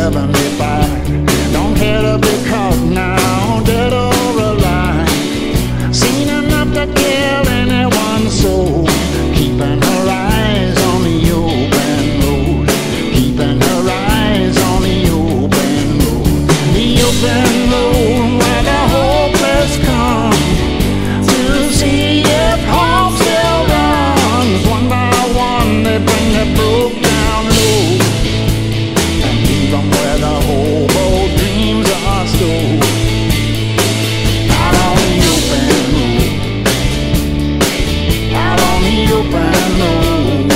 75. Don't care to be caught now, dead or alive. Seen enough to kill anyone's soul. Keeping her eyes on the open road. Keeping her eyes on the open road. The open road where the hopeless come to see if hope still runs. One by one they bring the broke down low, and leave them where the hobo dreams are stored. Out on the open road. Out on the open road.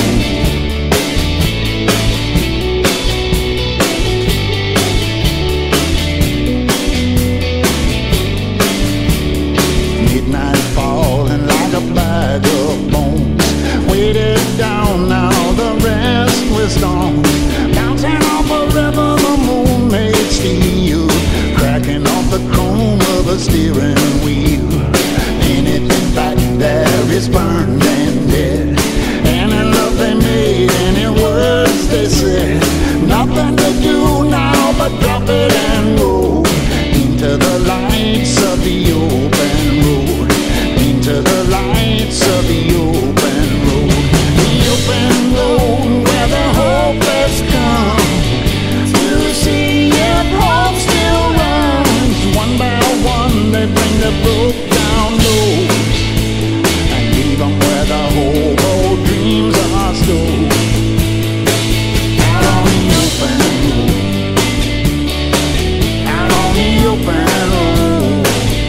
Midnight falling like a bag of bones. Weighted down now, the rest was stone. Bouncing off a river, the moon made steel. Cracking off the chrome of a steering wheel. Anything back there is burned and dead. Any love they made, any words they said. Nothing to do now but drop it and go into the lights of the open road. Into the lights of the open road. The open road where the hopeless come to see if hope still runs. One by one they bring the broke down low, and leave them where the hobo dreams are stored. Out on the open road. Out on the open road.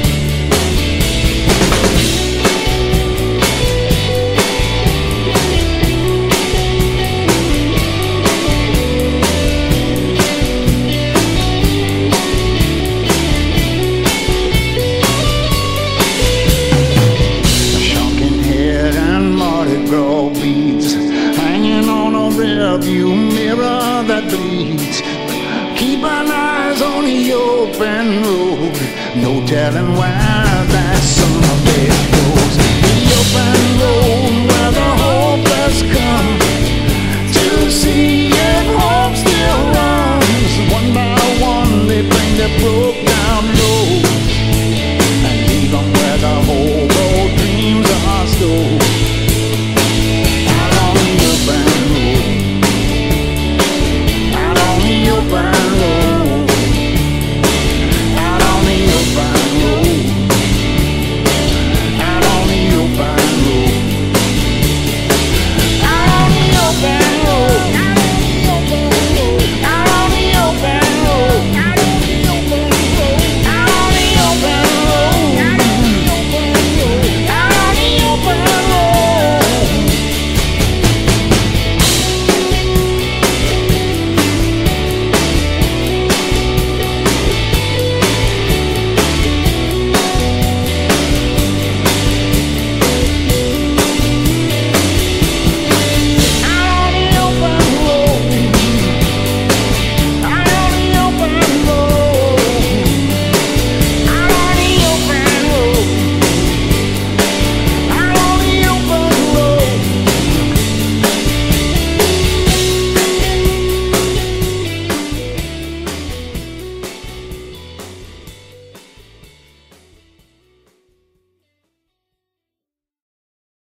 Shocking head and Mardi Gras beads hanging on a rearview mirror that bleeds. Keeping eyes on the open road. No telling where that son of a bitch goes. The open road